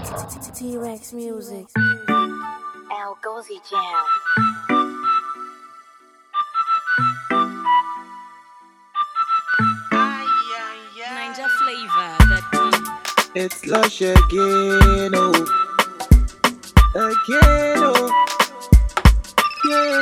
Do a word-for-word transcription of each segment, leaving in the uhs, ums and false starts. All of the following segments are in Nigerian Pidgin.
T-Rex Music. El Gozi Jam. Ninja flavor, that tongue. It's lush again, oh, again, oh, yeah.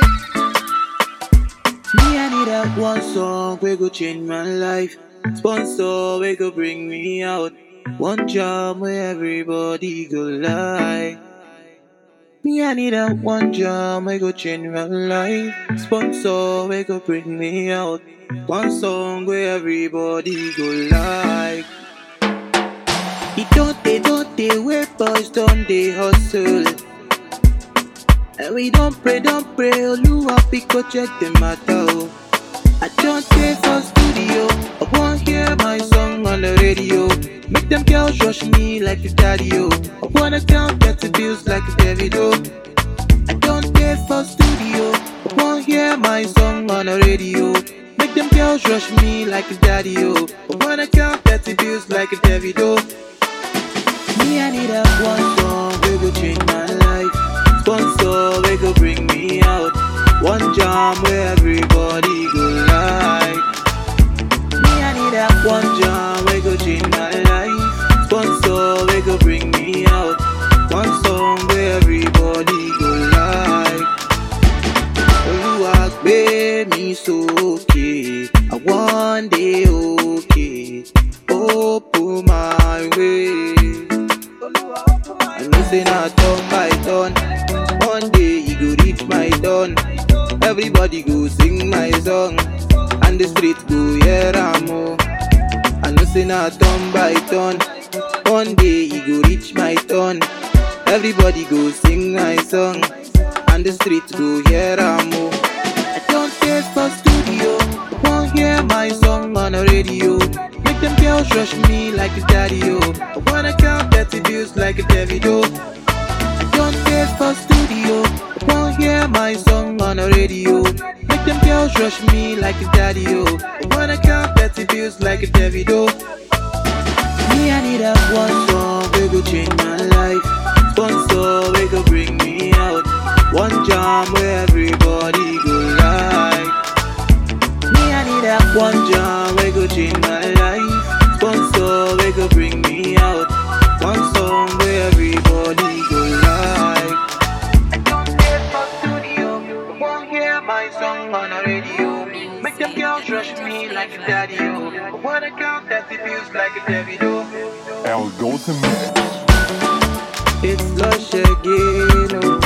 Me, I need that one song we go change my life. Sponsor we go bring me out. One job where everybody go like. Me, I need that one job we go change my life. Sponsor we go bring me out. One song where everybody go like. It don't they don't they where boys don't they hustle. And we don't pray, don't pray, Oluwa pick up check the matter. Oh. I don't stay for studio, I won't hear my song on the radio. Make them girls rush me like a daddy, oh. I wanna count get the bills like a Davido. I don't stay for studio, I won't hear my song on the radio. Make them girls rush me like a daddy, oh. I wanna count get the bills like a Davido. Me, I need that one song, we go change my life. Sponsor, we go bring me out. One jam where everybody go like. Me, I need that one jam, we go change my life. Sponsor, we go bring me out. One song where everybody go like. Oluwa gbe mi soke, I one day okay. Open my way. I know say na turn by turn. One day you go reach my turn. Everybody go sing my song, and the street go hear am oh. I know say na turn by turn. One day you go reach my turn. Everybody go sing my song, and the street go hear am oh. I don't stay for studio, won't hear my song on the radio. Make them girls rush me like a daddy, oh. I wanna count dirty bills like a Davido. I don't stay for studio, won't hear my song on the radio. Make them girls rush me like a daddy, oh. I wanna count dirty bills like a Davido. Me, I need that one song, we go change my life. Sponsor, we go bring me out. One jam where everybody go like. Me, I need that one jam, we go change my life. Sponsor, we go bring me out. One song where everybody go like. I don't stay for studio, I won't hear my song on the radio. Make them girls rush me like a daddy, oh. I wanna count that it feels like a Davido. El Gozi Mix. It's lush again, oh.